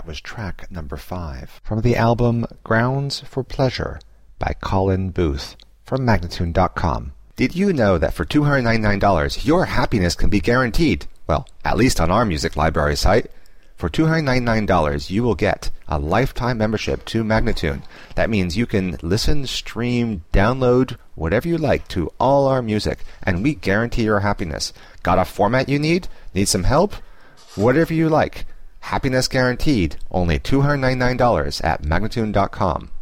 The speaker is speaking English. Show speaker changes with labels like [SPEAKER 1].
[SPEAKER 1] was track number 5 from the album Grounds for Pleasure by Colin Booth from Magnatune.com. Did you know that for $299 your happiness can be guaranteed? Well, at least on our music library site. For $299 you will get a lifetime membership to Magnatune. That means you can listen, stream, download, whatever you like to all our music, and we guarantee your happiness. Got a format you need? Need some help? Whatever you like. Happiness guaranteed. Only $299 at Magnatune.com.